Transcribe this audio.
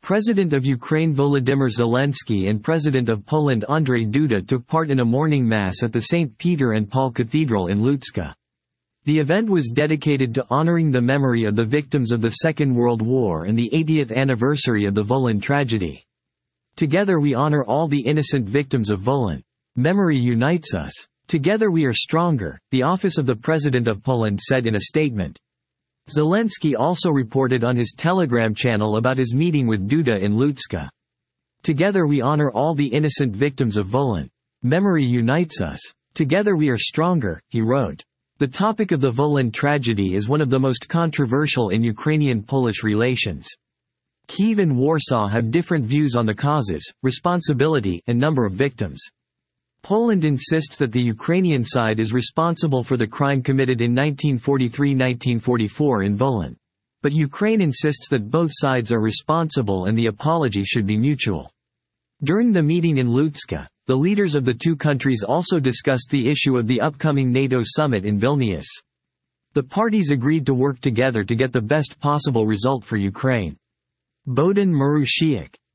President of Ukraine Volodymyr Zelensky and President of Poland Andrzej Duda took part in a morning mass at the St. Peter and Paul Cathedral in Lutska. The event was dedicated to honoring the memory of the victims of the Second World War and the 80th anniversary of the Volyn tragedy. Together we honor all the innocent victims of Volyn. Memory unites us. Together we are stronger, the office of the President of Poland said in a statement. Zelensky also reported on his Telegram channel about his meeting with Duda in Lutska. Together we honor all the innocent victims of Volyn. Memory unites us. Together we are stronger, he wrote. The topic of the Volyn tragedy is one of the most controversial in Ukrainian-Polish relations. Kyiv and Warsaw have different views on the causes, responsibility, and number of victims. Poland insists that the Ukrainian side is responsible for the crime committed in 1943–1944 in Volyn. But Ukraine insists that both sides are responsible and the apology should be mutual. During the meeting in Lutska, the leaders of the two countries also discussed the issue of the upcoming NATO summit in Vilnius. The parties agreed to work together to get the best possible result for Ukraine. Bohdan Marushiuk,